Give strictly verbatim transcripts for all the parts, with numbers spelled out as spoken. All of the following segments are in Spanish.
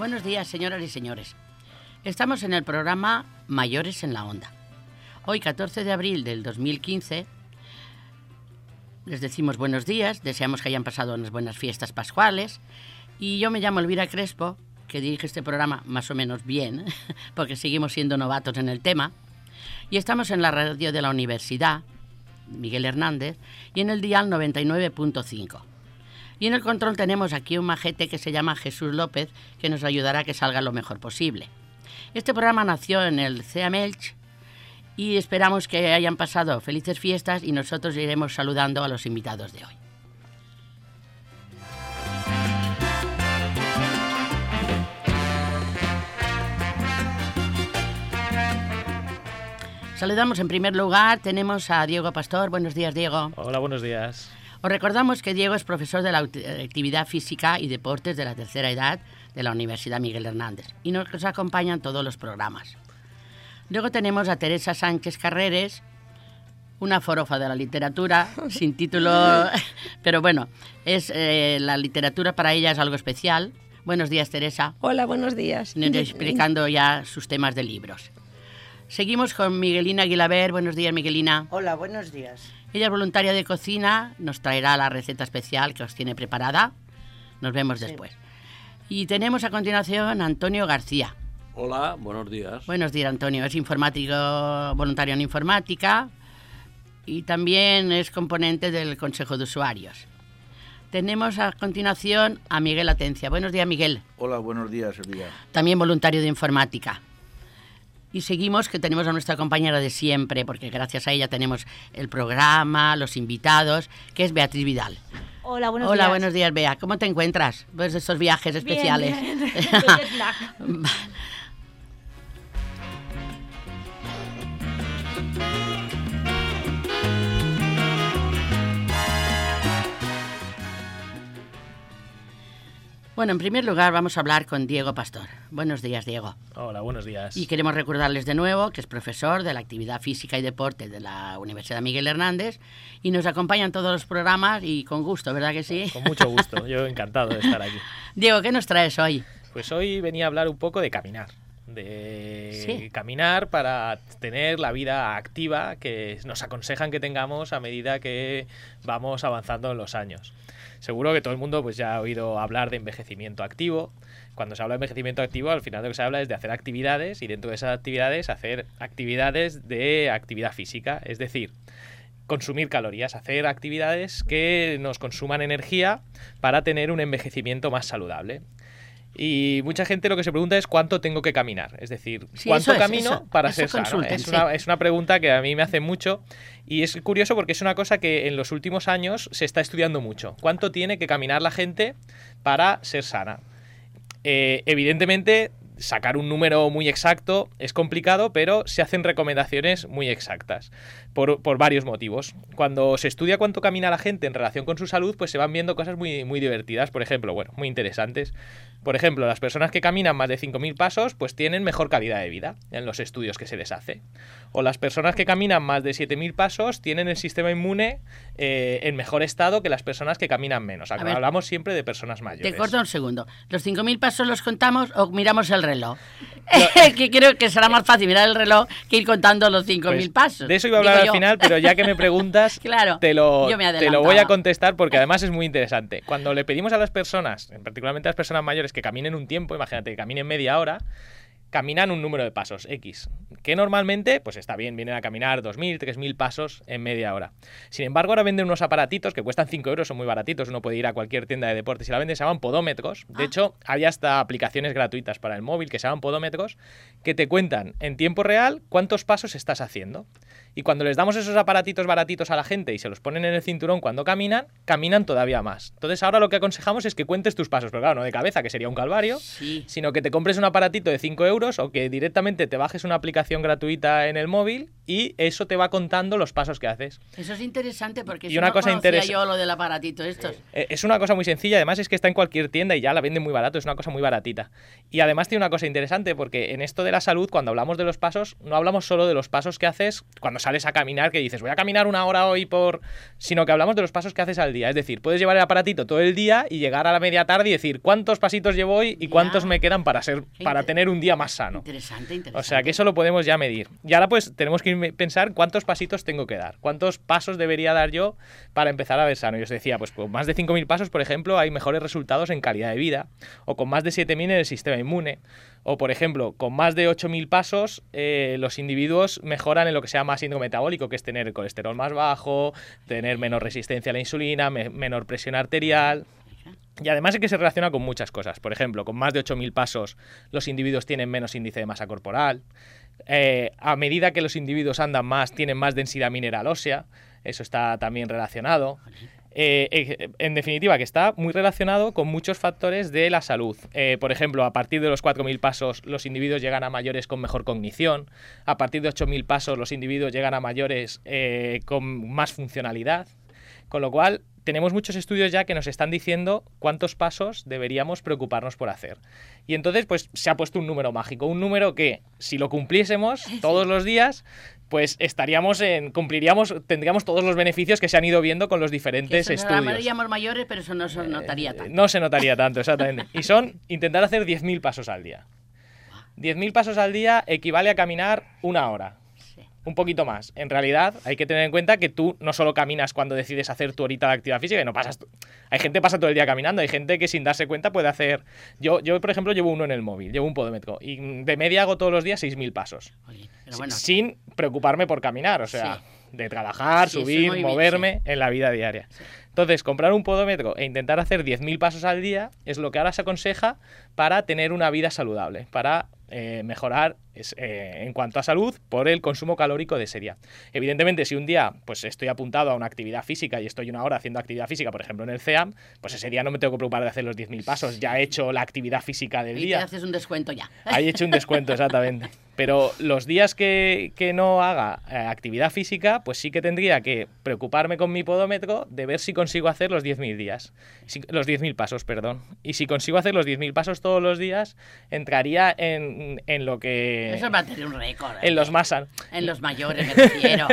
Buenos días, señoras y señores. Estamos en el programa Mayores en la Onda. Hoy, catorce de abril del dos mil quince, les decimos buenos días, deseamos que hayan pasado unas buenas fiestas pascuales. Y yo me llamo Elvira Crespo, que dirige este programa más o menos bien, porque seguimos siendo novatos en el tema. Y estamos en la radio de la Universidad Miguel Hernández y en el dial noventa y nueve punto cinco. Y en el control tenemos aquí un majete que se llama Jesús López, que nos ayudará a que salga lo mejor posible. Este programa nació en el C E A M Elche y esperamos que hayan pasado felices fiestas y nosotros iremos saludando a los invitados de hoy. Saludamos en primer lugar, tenemos a Diego Pastor. Buenos días, Diego. Hola, buenos días. Os recordamos que Diego es profesor de la Actividad Física y Deportes de la Tercera Edad de la Universidad Miguel Hernández y nos acompaña en todos los programas. Luego tenemos a Teresa Sánchez Carreres, una forofa de la literatura, sin título, pero bueno, es eh, la literatura para ella es algo especial. Buenos días, Teresa. Hola, buenos días. Nos explicando ya sus temas de libros. Seguimos con Miguelina Guilaber. Buenos días, Miguelina. Hola, buenos días. Ella es voluntaria de cocina, nos traerá la receta especial que os tiene preparada. Nos vemos Sí. después. Y tenemos a continuación a Antonio García. Hola, buenos días. Buenos días, Antonio. Es informático, voluntario en informática y también es componente del Consejo de Usuarios. Tenemos a continuación a Miguel Atencia. Buenos días, Miguel. Hola, buenos días, Elvira. También voluntario de informática. Y seguimos, que tenemos a nuestra compañera de siempre, porque gracias a ella tenemos el programa, los invitados, que es Beatriz Vidal. Hola, buenos Hola, días. buenos días, Bea. ¿Cómo te encuentras? Pues de estos viajes especiales. Bien, bien. De jet lag. Bueno, en primer lugar vamos a hablar con Diego Pastor. Buenos días, Diego. Hola, buenos días. Y queremos recordarles de nuevo que es profesor de la Actividad Física y Deporte de la Universidad Miguel Hernández y nos acompaña en todos los programas y con gusto, ¿verdad que sí? Con mucho gusto, yo encantado de estar aquí. Diego, ¿qué nos traes hoy? Pues hoy venía a hablar un poco de caminar. De Sí. caminar para tener la vida activa que nos aconsejan que tengamos a medida que vamos avanzando en los años. Seguro que todo el mundo pues ya ha oído hablar de envejecimiento activo. Cuando se habla de envejecimiento activo, al final lo que se habla es de hacer actividades y dentro de esas actividades hacer actividades de actividad física, es decir, consumir calorías, hacer actividades que nos consuman energía para tener un envejecimiento más saludable. Y mucha gente lo que se pregunta es cuánto tengo que caminar, es decir, Sí, cuánto eso es, camino eso, para eso ser sano. consulten, Es sí. una, es una pregunta que a mí me hace mucho y es curioso porque es una cosa que en los últimos años se está estudiando mucho. ¿Cuánto tiene que caminar la gente para ser sana? Eh, evidentemente, sacar un número muy exacto es complicado, pero se hacen recomendaciones muy exactas por, por varios motivos. Cuando se estudia cuánto camina la gente en relación con su salud, pues se van viendo cosas muy, muy divertidas, por ejemplo, bueno, muy interesantes. Por ejemplo, las personas que caminan más de cinco mil pasos, pues tienen mejor calidad de vida en los estudios que se les hace. O las personas que caminan más de siete mil pasos tienen el sistema inmune eh, en mejor estado que las personas que caminan menos. A ver, hablamos siempre de personas mayores. Te corto un segundo. ¿Los cinco mil pasos los contamos o miramos el reloj? Que creo que será más fácil mirar el reloj que ir contando los cinco mil Pues, pasos. de eso iba a hablar Digo al yo. final, pero ya que me preguntas, Claro, te, lo, yo me te lo voy a adelantaba. contestar porque además es muy interesante. Cuando le pedimos a las personas, particularmente a las personas mayores, que caminen un tiempo, imagínate que caminen media hora, caminan un número de pasos, X, que normalmente, pues está bien, vienen a caminar dos mil, tres mil pasos en media hora. Sin embargo, ahora venden unos aparatitos que cuestan cinco euros, son muy baratitos, uno puede ir a cualquier tienda de deportes y la venden, se llaman podómetros. De Ah. hecho, hay hasta aplicaciones gratuitas para el móvil que se llaman podómetros, que te cuentan en tiempo real cuántos pasos estás haciendo. Y cuando les damos esos aparatitos baratitos a la gente y se los ponen en el cinturón cuando caminan, caminan todavía más. Entonces ahora lo que aconsejamos es que cuentes tus pasos, pero claro, no de cabeza, que sería un calvario, Sí. sino que te compres un aparatito de cinco euros o que directamente te bajes una aplicación gratuita en el móvil y eso te va contando los pasos que haces. Eso es interesante porque Y si una no cosa conocía interesa- yo lo del aparatito estos. Eh, Es una cosa muy sencilla, además es que está en cualquier tienda y ya la venden muy barato, es una cosa muy baratita. Y además tiene una cosa interesante porque en esto de la salud, cuando hablamos de los pasos, no hablamos solo de los pasos que haces cuando sales a caminar, que dices, voy a caminar una hora hoy por... Sino que hablamos de los pasos que haces al día. Es decir, puedes llevar el aparatito todo el día y llegar a la media tarde y decir cuántos pasitos llevo hoy y Ya. cuántos me quedan para ser para Inter- tener un día más sano. Interesante, interesante. O sea, que eso lo podemos ya medir. Y ahora pues tenemos que ir- pensar cuántos pasitos tengo que dar, cuántos pasos debería dar yo para empezar a ver sano. Y os decía, pues con más de cinco mil pasos, por ejemplo, hay mejores resultados en calidad de vida, o con más de siete mil en el sistema inmune, o por ejemplo, con más de ocho mil pasos eh, los individuos mejoran en lo que se llama síndrome metabólico, que es tener el colesterol más bajo, tener menos resistencia a la insulina, me- menor presión arterial. Y además es que se relaciona con muchas cosas. Por ejemplo, con más de ocho mil pasos los individuos tienen menos índice de masa corporal. Eh, a medida que los individuos andan más, tienen más densidad mineral ósea. Eso está también relacionado. Eh, eh, en definitiva, que está muy relacionado con muchos factores de la salud. Eh, por ejemplo, a partir de los cuatro mil pasos los individuos llegan a mayores con mejor cognición. A partir de ocho mil pasos los individuos llegan a mayores eh, con más funcionalidad. Con lo cual, tenemos muchos estudios ya que nos están diciendo cuántos pasos deberíamos preocuparnos por hacer. Y entonces, pues se ha puesto un número mágico, un número que, si lo cumpliésemos todos los días, pues estaríamos en, cumpliríamos, tendríamos todos los beneficios que se han ido viendo con los Que diferentes eso nos estudios. llamaríamos mayores, pero eso no se notaría Eh, tanto. No se notaría tanto, exactamente. Y son intentar hacer diez mil pasos al día. diez mil pasos al día equivale a caminar una hora. Sí. Un poquito más. En realidad, hay que tener en cuenta que tú no solo caminas cuando decides hacer tu horita de actividad física, y no pasas. Hay gente que pasa todo el día caminando, hay gente que sin darse cuenta puede hacer. Yo, yo por ejemplo, llevo uno en el móvil, llevo un podómetro, y de media hago todos los días seis mil pasos. Oye, pero bueno, Sin preocuparme por caminar, o sea, Sí. de trabajar, Sí, eso subir, es muy bien, moverme en la vida diaria. Sí. Entonces, comprar un podómetro e intentar hacer diez mil pasos al día es lo que ahora se aconseja para tener una vida saludable, para eh, mejorar es, eh, en cuanto a salud por el consumo calórico de ese día. Evidentemente, si un día pues estoy apuntado a una actividad física y estoy una hora haciendo actividad física, por ejemplo en el C E A M, pues ese día no me tengo que preocupar de hacer los diez mil pasos, ya he hecho la actividad física del y te día. haces un descuento ya. Ahí he hecho un descuento, exactamente. Pero los días que, que no haga eh, actividad física, pues sí que tendría que preocuparme con mi podómetro de ver si consigo hacer los diez mil días. Si- los diez mil pasos, perdón. Y si consigo hacer los diez mil pasos todos los días, entraría en, en lo que... Eso va a tener un récord. En ¿eh? los más san- En los mayores, me refiero.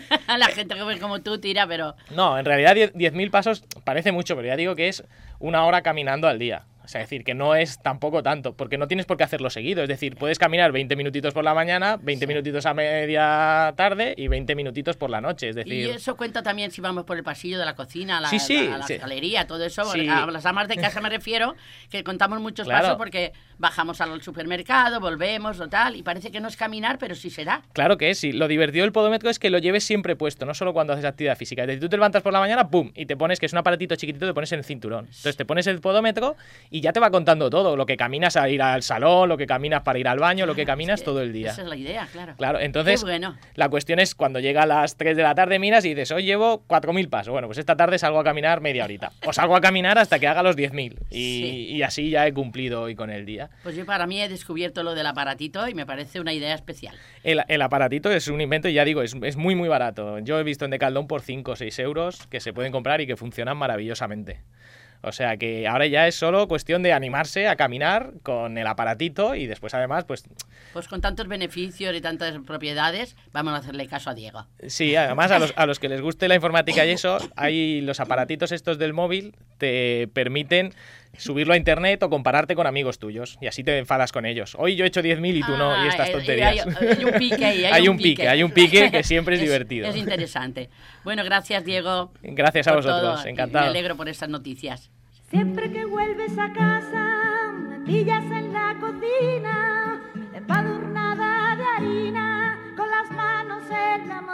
A la gente que ve como tú tira, pero... No, en realidad diez mil pasos parece mucho, pero ya digo que es una hora caminando al día. O sea, es decir, que no es tampoco tanto, porque no tienes por qué hacerlo seguido. Es decir, puedes caminar veinte minutitos por la mañana, veinte Sí. minutitos a media tarde y veinte minutitos por la noche. Es Y decir, eso cuenta también si vamos por el pasillo de la cocina, a la, Sí, sí, a, a la sí. galería, todo eso. Sí. A las amas de casa me refiero, que contamos muchos Claro. pasos porque bajamos al supermercado, volvemos o tal, y parece que no es caminar, pero sí será. claro que es, sí. Lo divertido del podómetro es que lo lleves siempre puesto, no solo cuando haces actividad física. Es decir, tú te levantas por la mañana, ¡pum! Y te pones, que es un aparatito chiquitito, te pones en el cinturón. Entonces te pones el podómetro y ya te va contando todo. Lo que caminas a ir al salón, lo que caminas para ir al baño, lo que Claro, caminas es que todo el día. Esa es la idea, claro. Claro, entonces Qué bueno. la cuestión es cuando llega a las tres de la tarde miras y dices, hoy llevo cuatro mil pasos. Bueno, pues esta tarde salgo a caminar media horita. O salgo a caminar hasta que haga los diez mil. Y, Sí. y así ya he cumplido hoy con el día. Pues yo para mí he descubierto lo del aparatito y me parece una idea especial. El, el aparatito es un invento y ya digo, es, es muy muy barato. Yo he visto en Decathlon por cinco o seis euros que se pueden comprar y que funcionan maravillosamente. O sea que ahora ya es solo cuestión de animarse a caminar con el aparatito y después además pues Pues con tantos beneficios y tantas propiedades, vamos a hacerle caso a Diego. sí, además a los, a los que les guste la informática y eso, hay los aparatitos estos del móvil te permiten subirlo a internet o compararte con amigos tuyos y así te enfadas con ellos. Hoy yo he hecho diez mil y tú no, y Ah, estas eh, tonterías. Hay, hay un pique ahí. Hay, Hay un pique, hay un pique que siempre es divertido. Es interesante. Bueno, gracias, Diego. Gracias a por vosotros, todo. encantado. Me alegro por estas noticias. Siempre que vuelves a casa, me pillas en la cocina, empadurnada de harina, con las manos en la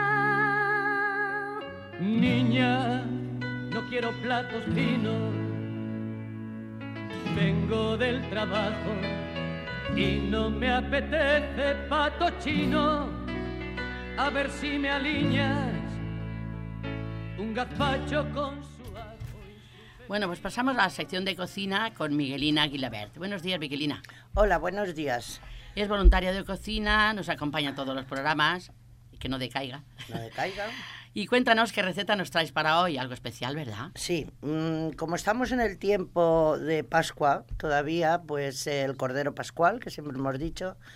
masa. Niña, no quiero platos finos, vengo del trabajo y no me apetece pato chino. A ver si me alineas un gazpacho con su ajo y su... Bueno, pues pasamos a la sección de cocina con Miguelina Guilabert. Buenos días, Miguelina. Hola, buenos días. Es voluntaria de cocina, nos acompaña en todos los programas, que no decaiga. ¿No decaiga? Y cuéntanos qué receta nos traes para hoy, algo especial, ¿verdad? Sí, mmm, como estamos en el tiempo de Pascua todavía, pues el Cordero Pascual, que siempre hemos dicho,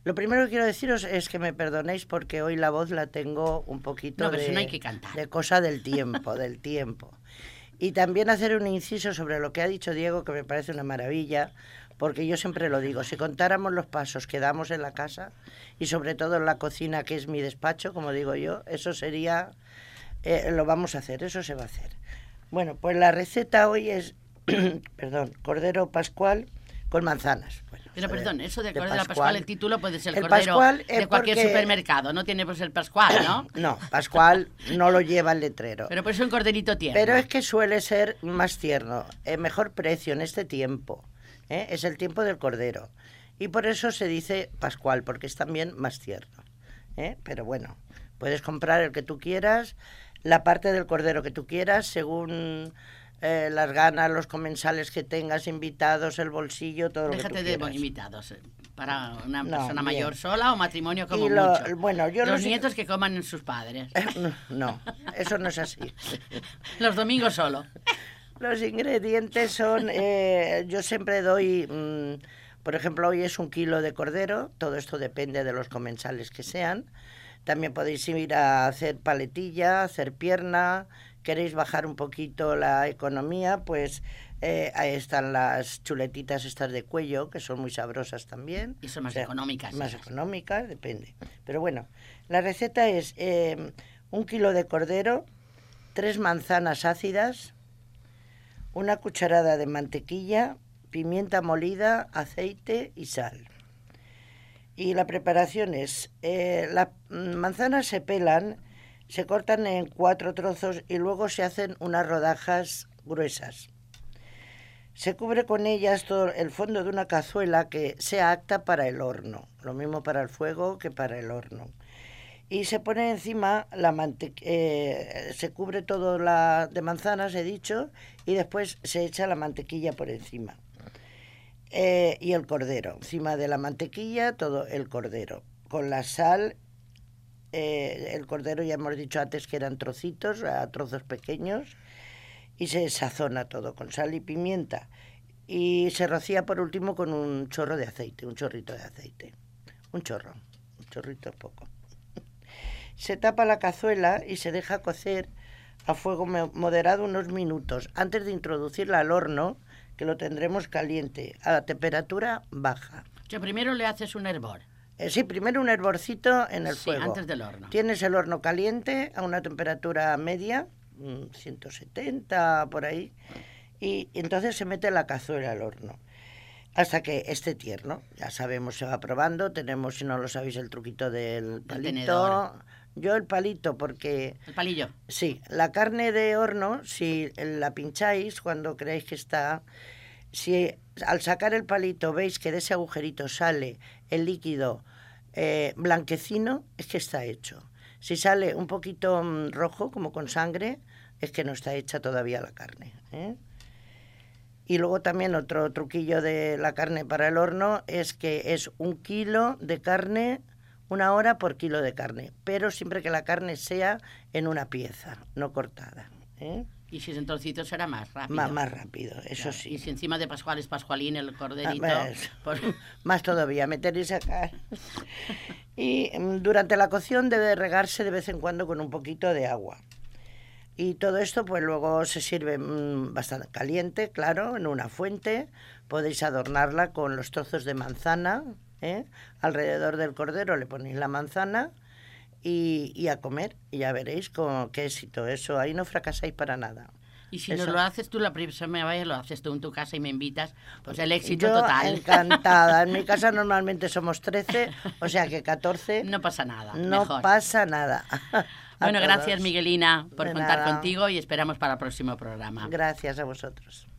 Lo primero que quiero deciros es que me perdonéis porque hoy la voz la tengo un poquito No, pero de, si no hay que cantar. de cosa del tiempo, del tiempo. Y también hacer un inciso sobre lo que ha dicho Diego, que me parece una maravilla, porque yo siempre lo digo, si contáramos los pasos que damos en la casa, y sobre todo en la cocina, que es mi despacho, como digo yo, eso sería, eh, lo vamos a hacer, eso se va a hacer. Bueno, pues la receta hoy es, perdón, cordero pascual con manzanas. Bueno, Pero perdón, eso de cordero Pascual, pascual, el título puede ser el cordero Pascual es de cualquier porque- supermercado, no tiene por ser pascual, ¿no? No, pascual no lo lleva el letrero. Pero por eso un corderito tierno. Pero es que suele ser más tierno, eh, mejor precio en este tiempo. ¿eh? Es el tiempo del cordero. Y por eso se dice pascual, porque es también más tierno. ¿eh? Pero bueno, puedes comprar el que tú quieras, la parte del cordero que tú quieras, según eh, las ganas, los comensales que tengas, invitados, el bolsillo, todo Déjate lo que tú de quieras. invitados. eh, Para una No, persona bien. mayor sola o matrimonio como Y lo- mucho. bueno, yo Los los- nietos que coman en sus padres. No, eso no es así. Los domingos solo. Los ingredientes son, eh, yo siempre doy, mm, por ejemplo, hoy es un kilo de cordero, todo esto depende de los comensales que sean. También podéis ir a hacer paletilla, hacer pierna, queréis bajar un poquito la economía, pues eh, ahí están las chuletitas estas de cuello, que son muy sabrosas también. Y son más O sea, económicas. Más esas. económicas, depende. Pero bueno, la receta es eh, un kilo de cordero, tres manzanas ácidas, una cucharada de mantequilla, pimienta molida, aceite y sal. Y la preparación es, eh, las manzanas se pelan, se cortan en cuatro trozos y luego se hacen unas rodajas gruesas. Se cubre con ellas todo el fondo de una cazuela que sea apta para el horno, lo mismo para el fuego que para el horno. Y se pone encima la mantequilla, eh, se cubre todo la de manzanas, he dicho, y después se echa la mantequilla por encima. Eh, y el cordero, encima de la mantequilla todo el cordero, con la sal, eh, el cordero ya hemos dicho antes que eran trocitos, a trozos pequeños, y se sazona todo con sal y pimienta. Y se rocía por último con un chorro de aceite, un chorrito de aceite, un chorro, un chorrito poco. Se tapa la cazuela y se deja cocer a fuego moderado unos minutos antes de introducirla al horno, que lo tendremos caliente, a temperatura baja. O sea, primero le haces un hervor. Eh, sí, primero un hervorcito en el Sí, fuego. antes del horno. Tienes el horno caliente a una temperatura media, mm, ciento setenta por ahí, y entonces se mete la cazuela al horno hasta que esté tierno. Ya sabemos, se va probando. Tenemos, si no lo sabéis, el truquito del palito. tenedor. Yo el palito porque... El palillo. Sí, la carne de horno, si la pincháis cuando creéis que está, si al sacar el palito veis que de ese agujerito sale el líquido eh, blanquecino, es que está hecho. Si sale un poquito mm, rojo, como con sangre, es que no está hecha todavía la carne. ¿eh? Y luego también otro truquillo de la carne para el horno es que es un kilo de carne, una hora por kilo de carne, pero siempre que la carne sea en una pieza, no cortada. ¿eh? Y si es en trocitos será más rápido. Más, más rápido, eso Claro. sí. Y si encima de Pascual es Pascualín, el corderito. Ah, ves. pues- Más todavía, meter y sacar. Y mm, durante la cocción debe regarse de vez en cuando con un poquito de agua. Y todo esto pues luego se sirve mmm, bastante caliente, claro, en una fuente. Podéis adornarla con los trozos de manzana, ¿eh? Alrededor del cordero le ponéis la manzana y, y a comer. Y ya veréis con qué éxito eso. Ahí no fracasáis para nada. Y si Eso. nos lo haces tú la próxima vez, lo haces tú en tu casa y me invitas, pues el éxito Yo total. encantada. En mi casa normalmente somos trece, o sea que catorce. No pasa nada. No mejor. pasa nada. A Bueno, todos. gracias Miguelina por De contar nada. contigo y esperamos para el próximo programa. Gracias a vosotros.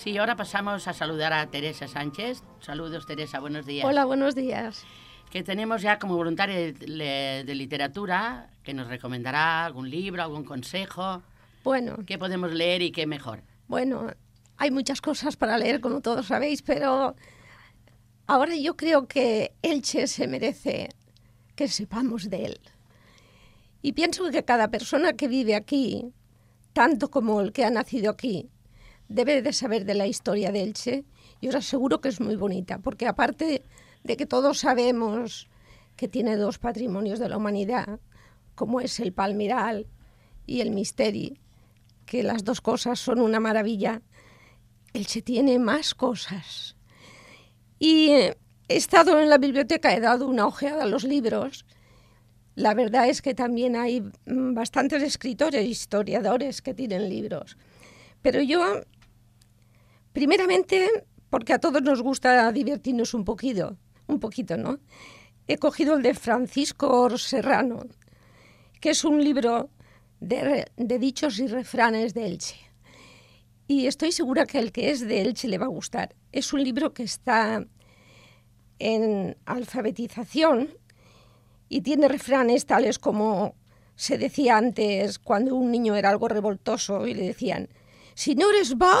Sí, ahora pasamos a saludar a Teresa Sánchez. Saludos, Teresa, buenos días. Hola, buenos días. Que tenemos ya como voluntaria de, de literatura, que nos recomendará algún libro, algún consejo. Bueno. ¿Qué podemos leer y qué mejor? Bueno, hay muchas cosas para leer, como todos sabéis, pero ahora yo creo que Elche se merece que sepamos de él. Y pienso que cada persona que vive aquí, tanto como el que ha nacido aquí, debe de saber de la historia de Elche, y os aseguro que es muy bonita, porque aparte de que todos sabemos que tiene dos patrimonios de la humanidad, como es el Palmiral y el Misteri, que las dos cosas son una maravilla, Elche tiene más cosas. Y he estado en la biblioteca, he dado una ojeada a los libros. La verdad es que también hay bastantes escritores, historiadores que tienen libros. Pero yo, primeramente, porque a todos nos gusta divertirnos un poquito, un poquito, ¿no? He cogido el de Francisco Serrano, que es un libro de, de dichos y refranes de Elche. Y estoy segura que el que es de Elche le va a gustar. Es un libro que está en alfabetización y tiene refranes tales como se decía antes cuando un niño era algo revoltoso y le decían: si no eres va,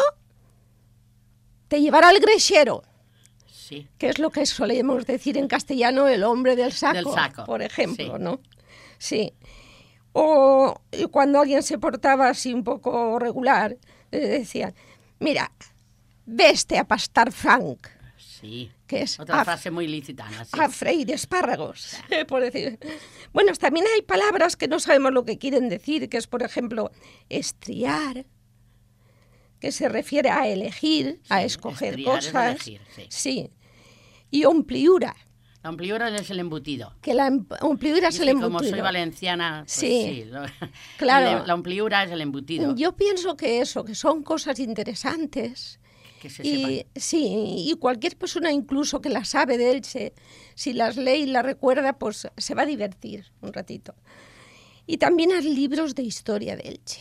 te llevará el grechero. Sí. Que es lo que solemos decir en castellano, el hombre del saco, del saco. por ejemplo, Sí. ¿no? Sí. O cuando alguien se portaba así un poco regular, le decían: mira, veste a pastar Frank. Sí. Que es otra a, frase muy licitana. Sí. A freír espárragos, por decir. Bueno, también hay palabras que no sabemos lo que quieren decir, que es, por ejemplo, estriar, que se refiere a elegir, sí, a escoger estriar cosas. Es elegir, sí. Sí. Y ompliura. La ompliura es el embutido. Que la ompliura es el embutido. Como soy valenciana, pues sí, sí lo, claro. La ompliura es el embutido. Yo pienso que eso, que son cosas interesantes. Que se y sí, y cualquier persona incluso que la sabe de Elche, si las lee y la recuerda, pues se va a divertir un ratito. Y también hay libros de historia de Elche.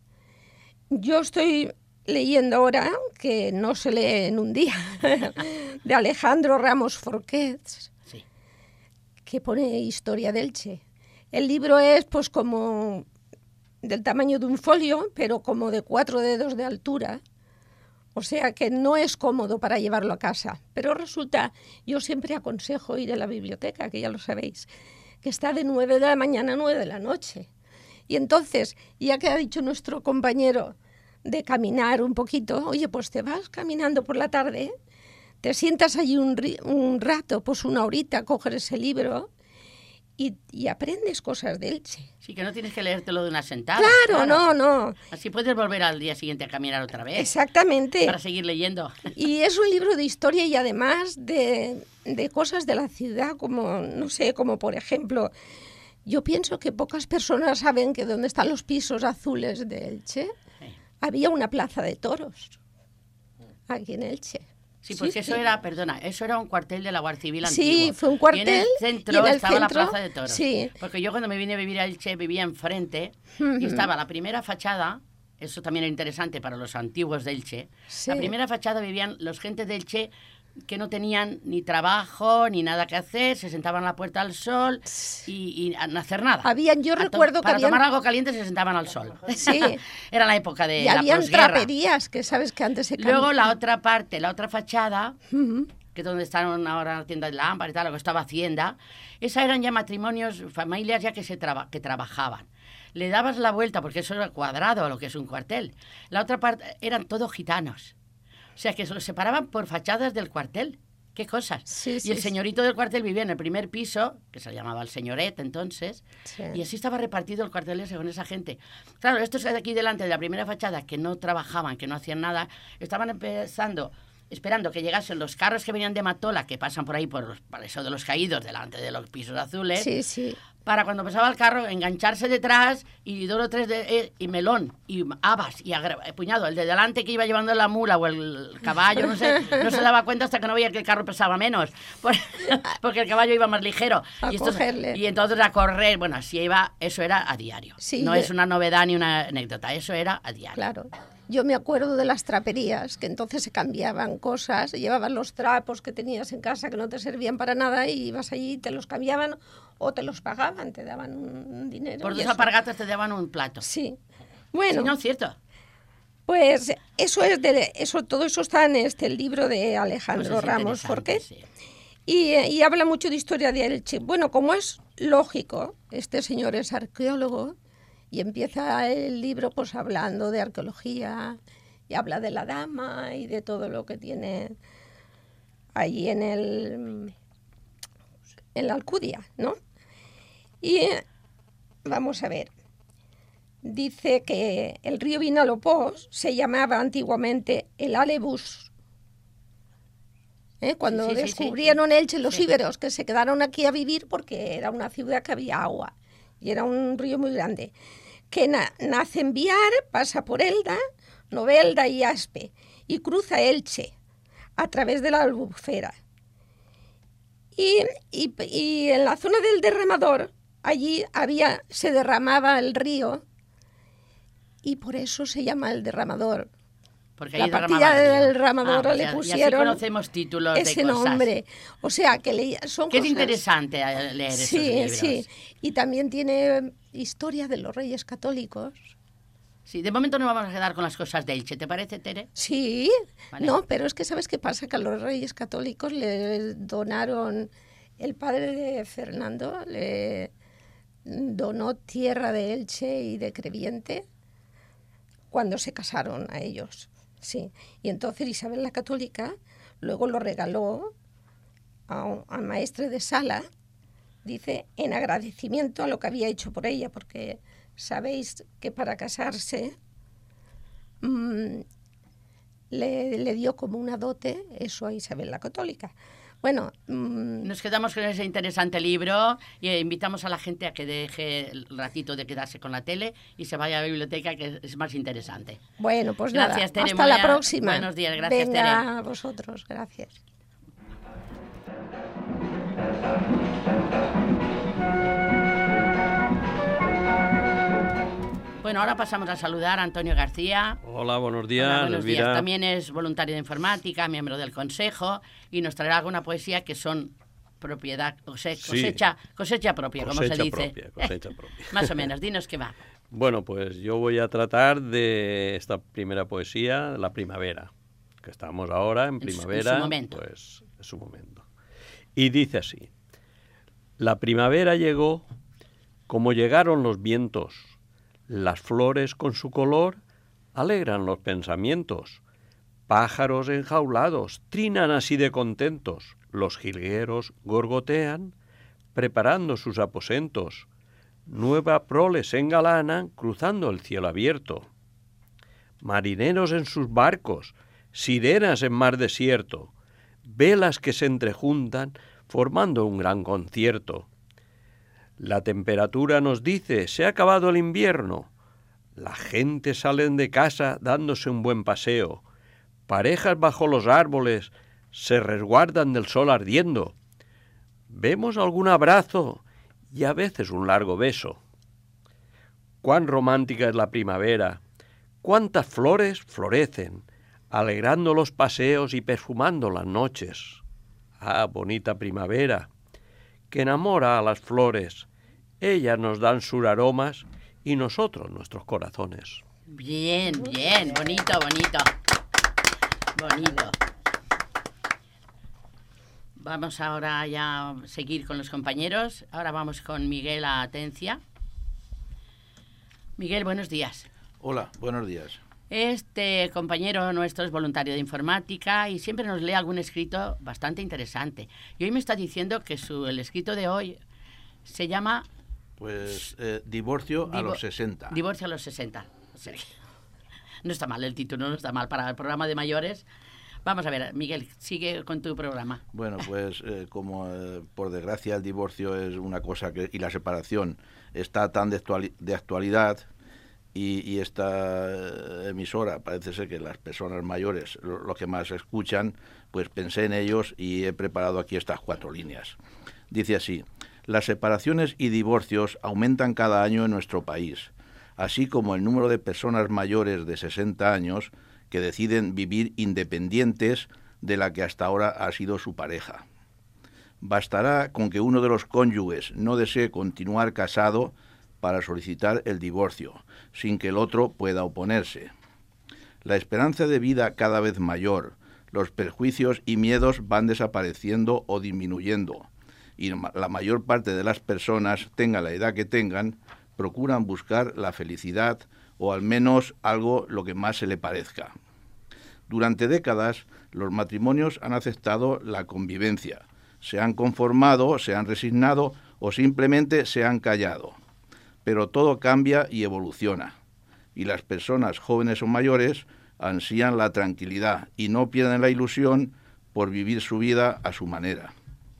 Yo estoy leyendo ahora, que no se lee en un día, de Alejandro Ramos Forqués, sí, que pone historia de Elche. El libro es pues como del tamaño de un folio, pero como de cuatro dedos de altura. O sea que no es cómodo para llevarlo a casa. Pero resulta, yo siempre aconsejo ir a la biblioteca, que ya lo sabéis, que está de nueve de la mañana a nueve de la noche. Y entonces, ya que ha dicho nuestro compañero de caminar un poquito, oye, pues te vas caminando por la tarde, te sientas allí un, un rato, pues una horita, coges ese libro y, y aprendes cosas de Elche. Sí, que no tienes que leértelo de una sentada. Claro, claro, no, no. Así puedes volver al día siguiente a caminar otra vez. Exactamente. Para seguir leyendo. Y es un libro de historia y además de, de cosas de la ciudad, como, no sé, como por ejemplo, yo pienso que pocas personas saben que donde están los pisos azules de Elche, sí, había una plaza de toros, aquí en Elche. Sí, porque sí, eso sí. era, perdona, eso era un cuartel de la Guardia Civil antiguo. Sí, fue un cuartel. Y en el centro y en el estaba centro, la Plaza de Toros. Sí. Porque yo cuando me vine a vivir a Elche vivía enfrente uh-huh. y estaba la primera fachada, eso también era interesante para los antiguos de Elche. Sí. La primera fachada vivían los gentes de Elche que no tenían ni trabajo ni nada que hacer, se sentaban a la puerta al sol y, y a no hacer nada. Habían, yo recuerdo to- para que habían... tomar algo caliente se sentaban al sol. Sí. Era la época de y la habían posguerra. traperías, que sabes que antes se cambiaban. Luego la otra parte, la otra fachada, uh-huh. que es donde están ahora la tienda de lámpara y tal, lo que estaba Hacienda, esa eran ya matrimonios, familias ya que se traba, que trabajaban. Le dabas la vuelta, porque eso era cuadrado, lo que es un cuartel. La otra parte eran todos gitanos. O sea, que se los separaban por fachadas del cuartel. ¿Qué cosas? Sí, sí, y el señorito del cuartel vivía en el primer piso, que se llamaba el señoret entonces, sí. y así estaba repartido el cuartel según esa gente. Claro, estos de aquí delante de la primera fachada, que no trabajaban, que no hacían nada, estaban empezando... esperando que llegasen los carros que venían de Matola, que pasan por ahí, por, los, por eso de los caídos, delante de los pisos azules, sí, sí. para cuando pasaba el carro engancharse detrás y dos o tres de, eh, y melón y habas y agra, puñado. El de delante que iba llevando la mula o el caballo, no sé, no se daba cuenta hasta que no veía que el carro pesaba menos, por, porque el caballo iba más ligero. A y, estos, cogerle. y entonces a correr, bueno, así iba, eso era a diario. Sí, no de... es una novedad ni una anécdota, eso era a diario. Claro. yo me acuerdo de las traperías, que entonces se cambiaban cosas, llevaban los trapos que tenías en casa que no te servían para nada y ibas allí y te los cambiaban o te los pagaban, te daban un dinero. Por dos eso. alpargatas te daban un plato. Sí. Bueno. Sí, no, cierto. Pues eso es de eso, todo eso está en este el libro de Alejandro Pues es Ramos Forqué. sí. Y, y habla mucho de historia de Elche. Bueno, como es lógico, este señor es arqueólogo y empieza el libro pues hablando de arqueología y habla de la dama y de todo lo que tiene allí en el en la Alcudia, ¿no? Y vamos a ver. Dice que el río Vinalopós se llamaba antiguamente el Alebús. ¿Eh? Cuando Sí, sí, sí, descubrieron sí. Elche los Sí. íberos, que se quedaron aquí a vivir porque era una ciudad que había agua y era un río muy grande. Que na- nace en Biar, pasa por Elda, Novelda y Aspe y cruza Elche a través de la Albufera. Y, y, y en la zona del derramador, allí había, se derramaba el río y por eso se llama el derramador. Porque La ahí partida derramaba el río. del derramador Ah, pues le ya- pusieron Y así conocemos títulos ese de cosas. nombre. O sea, que leía, son Que es cosas... interesante eh, leer esos Sí, libros. sí. Y también tiene historia de los reyes católicos. Sí, de momento no vamos a quedar con las cosas de Elche, ¿te parece, Tere? Sí, Vale. no, pero es que ¿sabes qué pasa? Que a los reyes católicos le donaron, el padre de Fernando le donó tierra de Elche y de Creviente cuando se casaron a ellos, sí. Y entonces Isabel la Católica luego lo regaló a, un- al maestre de Sala, dice, en agradecimiento a lo que había hecho por ella, porque sabéis que para casarse mm, le, le dio como una dote eso a Isabel la Católica. Bueno, mm, Nos quedamos con ese interesante libro y eh, invitamos a la gente a que deje el ratito de quedarse con la tele y se vaya a la biblioteca, que es más interesante. bueno, pues Gracias, nada, Tere, hasta muy la a- próxima. buenos días, gracias, Venga, Tere. a vosotros, gracias. Bueno, ahora pasamos a saludar a Antonio García. Hola, buenos días, Hola, buenos Elvira. días. También es voluntario de informática, miembro del consejo y nos traerá alguna poesía que son propiedad, cose- Sí. cosecha, cosecha propia, como se Cosecha dice. propia, cosecha propia. Más o menos, dinos qué va. Bueno, pues yo voy a tratar de esta primera poesía, la primavera, que estamos ahora en En su- en su primavera, momento. pues es su momento. Y dice así: la primavera llegó como llegaron los vientos, las flores con su color alegran los pensamientos, pájaros enjaulados trinan así de contentos, los jilgueros gorgotean preparando sus aposentos, nueva prole se engalanan cruzando el cielo abierto. Marineros en sus barcos, sirenas en mar desierto, velas que se entrejuntan formando un gran concierto. La temperatura nos dice, se ha acabado el invierno. La gente salen de casa dándose un buen paseo. Parejas bajo los árboles se resguardan del sol ardiendo. Vemos algún abrazo y a veces un largo beso. Cuán romántica es la primavera, cuántas flores florecen, alegrando los paseos y perfumando las noches. Ah, bonita primavera, que enamora a las flores. Ellas nos dan sus aromas y nosotros nuestros corazones. Bien, bien, bonito, bonito. Bonito. Vamos ahora ya a seguir con los compañeros. Ahora vamos con Miguel Atencia. Miguel, buenos días. Hola, buenos días. Este compañero nuestro es voluntario de informática y siempre nos lee algún escrito bastante interesante. Y hoy me está diciendo que su, el escrito de hoy se llama Pues eh, divorcio a Divo- los sesenta. Divorcio a los sesenta. O sea, no está mal el título, no está mal para el programa de mayores. Vamos a ver, Miguel, sigue con tu programa. Bueno, pues eh, como eh, por desgracia el divorcio es una cosa que y la separación está tan de, actuali- de actualidad y, y esta eh, emisora parece ser que las personas mayores lo, lo que más escuchan, pues pensé en ellos y he preparado aquí estas cuatro líneas. Dice así: las separaciones y divorcios aumentan cada año en nuestro país. así como el número de personas mayores de sesenta años que deciden vivir independientes de la que hasta ahora ha sido su pareja. Bastará con que uno de los cónyuges no desee continuar casado para solicitar el divorcio, sin que el otro pueda oponerse. La esperanza de vida cada vez mayor, los perjuicios y miedos van desapareciendo o disminuyendo, y la mayor parte de las personas, tengan la edad que tengan, procuran buscar la felicidad o al menos algo lo que más se le parezca. Durante décadas, los matrimonios han aceptado la convivencia, se han conformado, se han resignado o simplemente se han callado. Pero todo cambia y evoluciona, y las personas jóvenes o mayores ansían la tranquilidad y no pierden la ilusión por vivir su vida a su manera.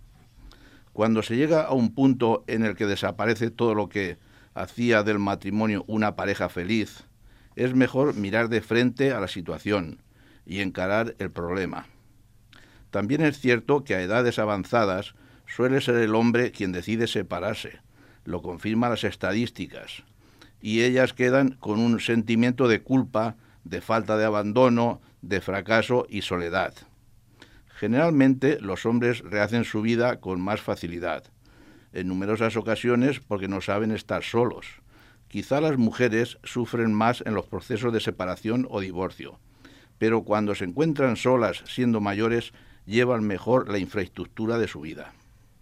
Cuando se llega a un punto en el que desaparece todo lo que hacía del matrimonio una pareja feliz, es mejor mirar de frente a la situación y encarar el problema. También es cierto que a edades avanzadas suele ser el hombre quien decide separarse, lo confirman las estadísticas, y ellas quedan con un sentimiento de culpa, de falta de abandono, de fracaso y soledad. Generalmente los hombres rehacen su vida con más facilidad, en numerosas ocasiones porque no saben estar solos. Quizá las mujeres sufren más en los procesos de separación o divorcio, pero cuando se encuentran solas siendo mayores, llevan mejor la infraestructura de su vida.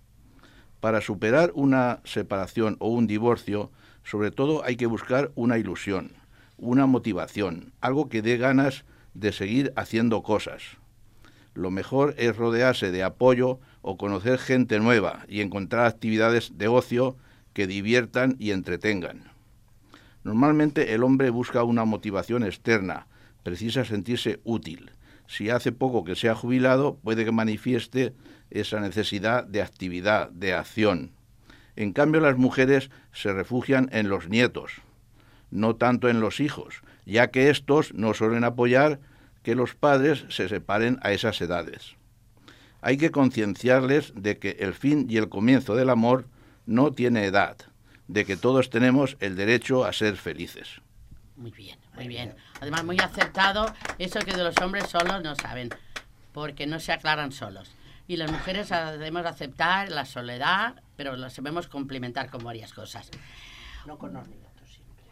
Para superar una separación o un divorcio, sobre todo hay que buscar una ilusión, una motivación, algo que dé ganas de seguir haciendo cosas. Lo mejor es rodearse de apoyo o conocer gente nueva y encontrar actividades de ocio que diviertan y entretengan. Normalmente el hombre busca una motivación externa, precisa sentirse útil. Si hace poco que se ha jubilado, puede que manifieste esa necesidad de actividad, de acción. En cambio, las mujeres se refugian en los nietos, no tanto en los hijos, ya que estos no suelen apoyar que los padres se separen a esas edades. Hay que concienciarles de que el fin y el comienzo del amor no tiene edad, de que todos tenemos el derecho a ser felices. Muy bien, muy bien. Además, muy acertado eso que de los hombres solos no saben, porque no se aclaran solos. Y las mujeres debemos aceptar la soledad, pero la sabemos complementar con varias cosas. No con los nietos siempre.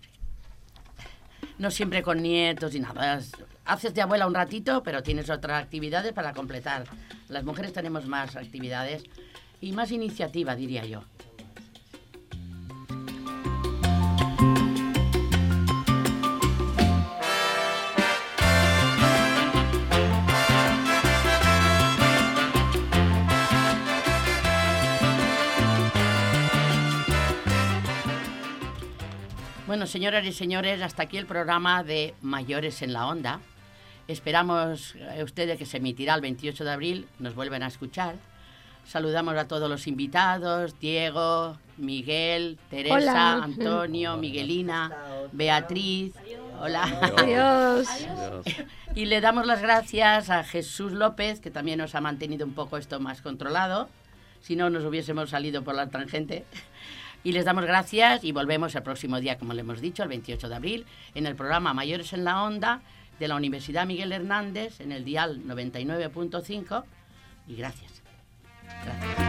No siempre con nietos y nada. Haces de abuela un ratito, pero tienes otras actividades para completar. Las mujeres tenemos más actividades y más iniciativa, diría yo. Bueno, señoras y señores, hasta aquí el programa de Mayores en la Onda. Esperamos a ustedes que se emitirá el veintiocho de abril, nos vuelven a escuchar. Saludamos a todos los invitados, Diego, Miguel, Teresa, Hola. Antonio, Miguelina, Beatriz. Hola. Adiós. Y le damos las gracias a Jesús López, que también nos ha mantenido un poco esto más controlado. Si no, nos hubiésemos salido por la tangente. Y les damos gracias y volvemos el próximo día, como le hemos dicho, el veintiocho de abril, en el programa Mayores en la Onda de la Universidad Miguel Hernández, en el dial noventa y nueve punto cinco. Y gracias. Gracias.